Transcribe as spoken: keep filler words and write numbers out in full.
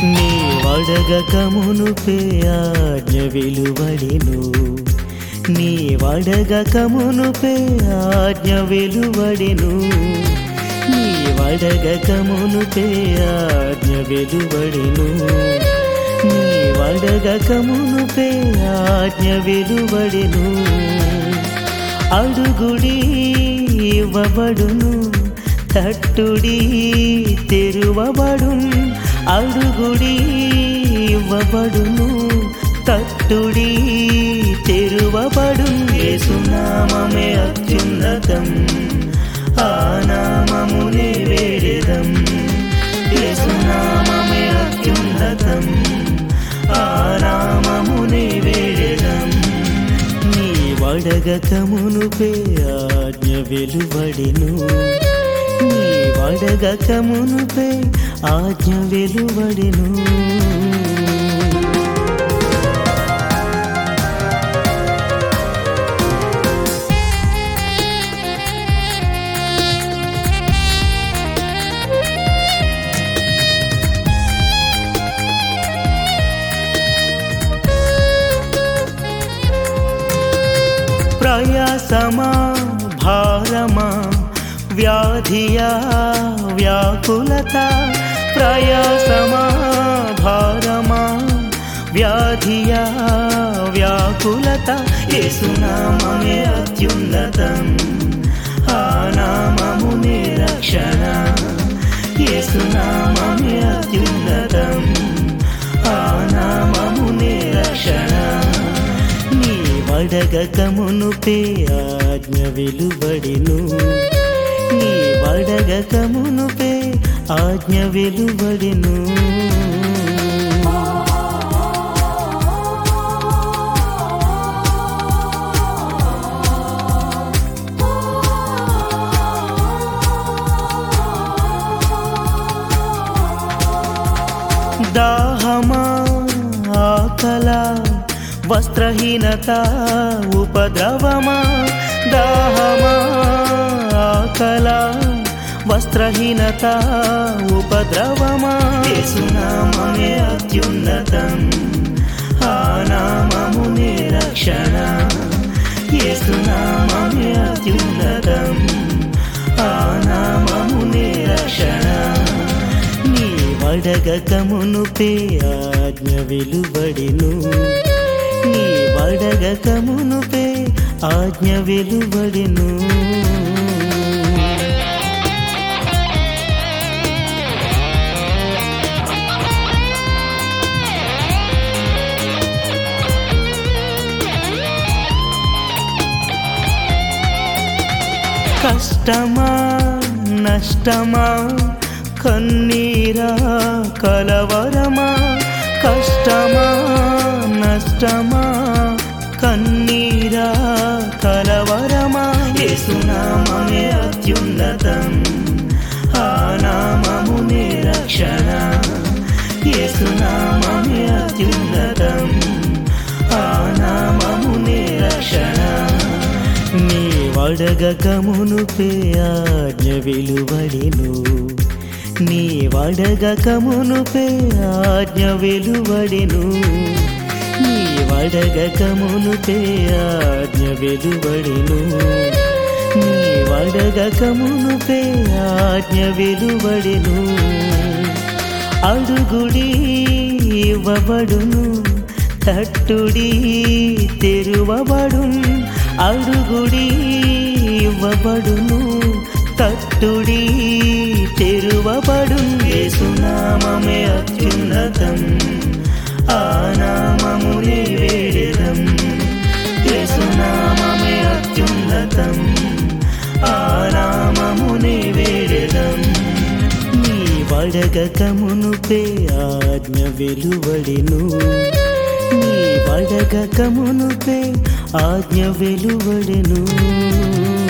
నీ వడగక మునుపే ఆజ్ఞ వెలువడెను నీ వడగక మునుపే ఆజ్ఞ వెలువడెను నీ వడగక మునుపే ఆజ్ఞ వెలువడెను నీ వడగక మునుపే ఆజ్ఞ వెలువడెను అడుగుడి ఇవ్వబడును తట్టుడి తెరువబడును అడుగుడి ఇవ్వబడును తట్టుడి తెరువబడును యేసు నామమే అత్యున్నతం ఆ నామమునే వేడెదం యేసు నామమే అత్యున్నతం ఆ నామమునే వేడెదం నీ వడగక మునుపే ఆజ్ఞ వెలువడెను నీ వడగక మునుపే ఆజ్ఞ వెలువడెను ప్రయాసమా భారమా వ్యాధియా వ్యాకులత ప్రయాసమా భారమా వ్యాధియా వ్యాకులత యేసు నామమే అత్యున్నతం ఆ నామమునే రక్షణ యేసు నామమే అత్యున్నతం ఆ నామమునే రక్షణ నీ వడగక మునుపే ఆజ్ఞ వెలువడెను నీ వడగక మునుపే ఆజ్ఞ వెలువడెను దాహమా ఆకలా వస్త్రహీనత ఉపద్రవమా దాహమా ఆకలా వస్త్రహీనత ఉపద్రవమా యేసు నామమే అత్యున్నతం ఆ నామమునే రక్షణ యేసు నామమే అత్యున్నతం ఆ నామమునే రక్షణ నీ వడగక మునుపే ఆజ్ఞ వెలువడెను నీ వడగక మునుపే ఆజ్ఞ వెలువడెను కష్టమా నష్టమా కన్నీరా కలవరమా కష్టమా నష్టమా కన్నీరా కలవరమా యేసు నామమే అత్యున్నతం ఆ నామమునే రక్షణ యేసు నామమే అత్యున్నతం ఆ నామమునే రక్షణ నీ వడగక మునుపే ఆజ్ఞ వెలువడెను నీ వడగక మునుపే ఆజ్ఞ వెలువడెను నీ వడగక మునుపే ఆజ్ఞ వెలువడెను నీ వడగక మునుపే ఆజ్ఞ వెలువడెను అడుగుడి ఇవ్వబడును తట్టుడి తెరువబడును అడుగుడి ఇవ్వబడును తట్టుడి తెరువబడును యేసు నామమే అత్యున్నతం ఆ నామమునే వేడెదం యేసు నామమే అత్యున్నతం ఆ నామమునే వేడెదం నీ వడగక మునుపే ఆజ్ఞ వెలువడెను నీ వడగక మునుపే ఆజ్ఞ వెలువడెను